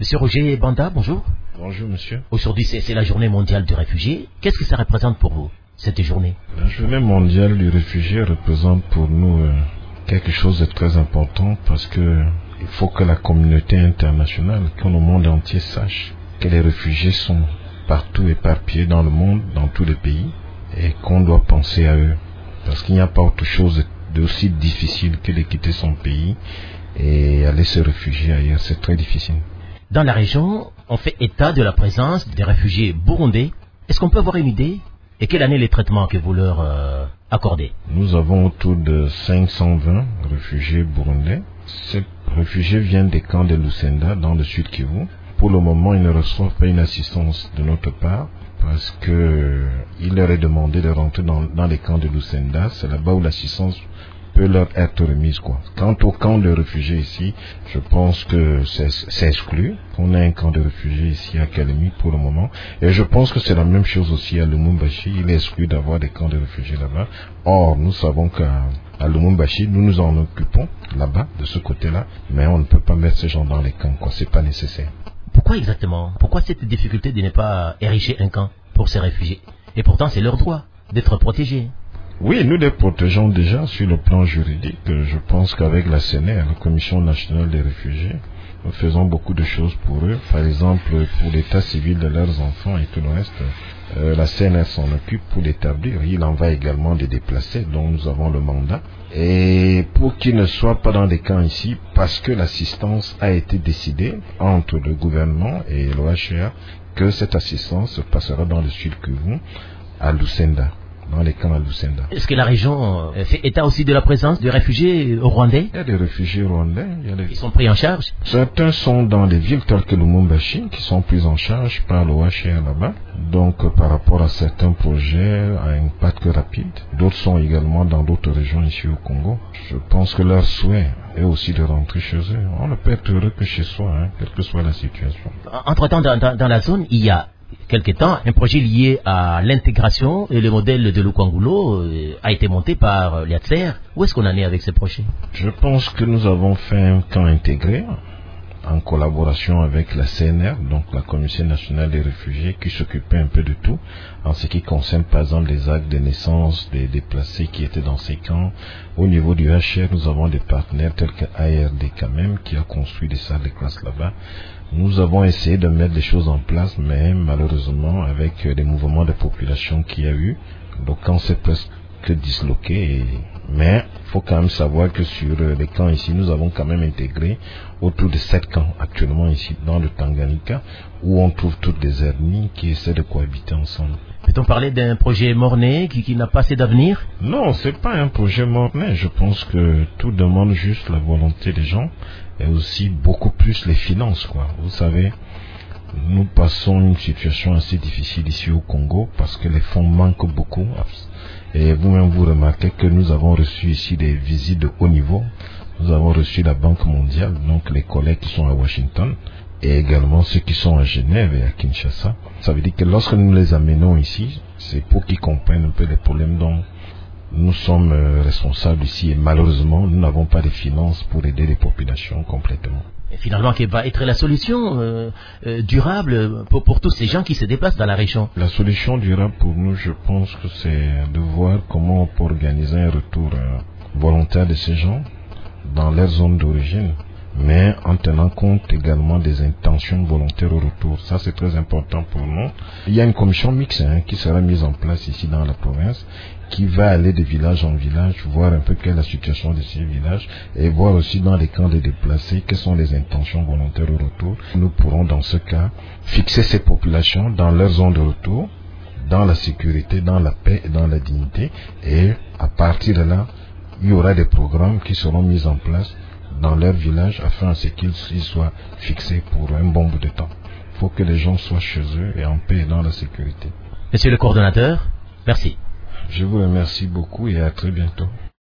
Monsieur Roger Banda, bonjour. Bonjour monsieur. Aujourd'hui c'est la journée mondiale du réfugié. Qu'est-ce que ça représente pour vous, cette journée? La journée mondiale du réfugié représente pour nous quelque chose de très important parce que il faut que la communauté internationale, que le monde entier sache que les réfugiés sont partout éparpillés dans le monde, dans tous les pays, et qu'on doit penser à eux. Parce qu'il n'y a pas autre chose d'aussi difficile que de quitter son pays et aller se réfugier ailleurs. C'est très difficile. Dans la région, on fait état de la présence des réfugiés burundais. Est-ce qu'on peut avoir une idée? Et quelle année les traitements que vous leur accordez? Nous avons autour de 520 réfugiés burundais. Ces réfugiés viennent des camps de Lusenda dans le sud Kivu. Pour le moment, ils ne reçoivent pas une assistance de notre part parce que il leur est demandé de rentrer dans les camps de Lusenda. C'est là-bas où l'assistance peut leur être remise, quoi. Quant au camp de réfugiés ici, je pense que c'est exclu. On a un camp de réfugiés ici à Kalemi pour le moment. Et je pense que c'est la même chose aussi à Lumumbashi. Il est exclu d'avoir des camps de réfugiés là-bas. Or, nous savons qu'à Lumumbashi, nous nous en occupons là-bas, de ce côté-là. Mais on ne peut pas mettre ces gens dans les camps, quoi. C'est pas nécessaire. Pourquoi exactement? Pourquoi cette difficulté de ne pas ériger un camp pour ces réfugiés? Et pourtant, c'est leur droit d'être protégés. Oui, nous les protégeons déjà sur le plan juridique. Je pense qu'avec la CNR, la Commission nationale des réfugiés, nous faisons beaucoup de choses pour eux. Par exemple, pour l'état civil de leurs enfants et tout le reste, la CNR s'en occupe pour l'établir. Il en va également des déplacés, dont nous avons le mandat. Et pour qu'ils ne soient pas dans des camps ici, parce que l'assistance a été décidée entre le gouvernement et l'OHR, que cette assistance se passera dans le sud Kivu, à Lusenda. Dans les camps à Lusenda. Est-ce que la région fait état aussi de la présence de réfugiés rwandais? Il y a des réfugiés rwandais. Ils sont pris en charge? Certains sont dans des villes telles que Lumumbashi, qui sont pris en charge par l'OHR là-bas. Donc, par rapport à certains projets à impact rapide, d'autres sont également dans d'autres régions ici au Congo. Je pense que leur souhait est aussi de rentrer chez eux. On ne peut être heureux que chez soi, quelle que soit la situation. Entre-temps, dans la zone, il y a quelque temps, un projet lié à l'intégration et le modèle de Lukangulo a été monté par l'IATSER. Où est-ce qu'on en est avec ce projet? Je pense que nous avons fait un camp intégré en collaboration avec la CNR, donc la Commission nationale des réfugiés, qui s'occupait un peu de tout, en ce qui concerne par exemple les actes de naissance des déplacés qui étaient dans ces camps. Au niveau du HR, nous avons des partenaires tels que ARD quand même, qui a construit des salles de classe là-bas. Nous avons essayé de mettre des choses en place, mais malheureusement, avec les mouvements de population qu'il y a eu, le camp s'est presque disloqué. Mais il faut quand même savoir que sur les camps ici, nous avons quand même intégré autour de 7 camps actuellement ici dans le Tanganyika, où on trouve toutes les ethnies qui essaient de cohabiter ensemble. Peut-on parler d'un projet mort-né qui n'a pas assez d'avenir? Non, c'est pas un projet mort-né. Je pense que tout demande juste la volonté des gens et aussi beaucoup plus les finances, quoi. Vous savez, nous passons une situation assez difficile ici au Congo parce que les fonds manquent beaucoup. Et vous-même, vous remarquez que nous avons reçu ici des visites de haut niveau. Nous avons reçu la Banque mondiale, donc les collègues qui sont à Washington, et également ceux qui sont à Genève et à Kinshasa. Ça veut dire que lorsque nous les amenons ici, c'est pour qu'ils comprennent un peu les problèmes dont nous sommes responsables ici. Et malheureusement, nous n'avons pas de finances pour aider les populations complètement. Et finalement, quelle va être la solution durable pour tous ces gens qui se déplacent dans la région? La solution durable pour nous, je pense que c'est de voir comment on peut organiser un retour volontaire de ces gens dans leur zone d'origine, mais en tenant compte également des intentions volontaires au retour. Ça, c'est très important pour nous. Il y a une commission mixte qui sera mise en place ici dans la province, qui va aller de village en village, voir un peu quelle est la situation de ces villages, et voir aussi dans les camps de déplacés quelles sont les intentions volontaires au retour. Nous pourrons dans ce cas fixer ces populations dans leur zone de retour, dans la sécurité, dans la paix et dans la dignité, et à partir de là, il y aura des programmes qui seront mis en place dans leur village afin qu'ils soient fixés pour un bon bout de temps. Il faut que les gens soient chez eux et en paix et dans la sécurité. Monsieur le coordonnateur, merci. Je vous remercie beaucoup et à très bientôt.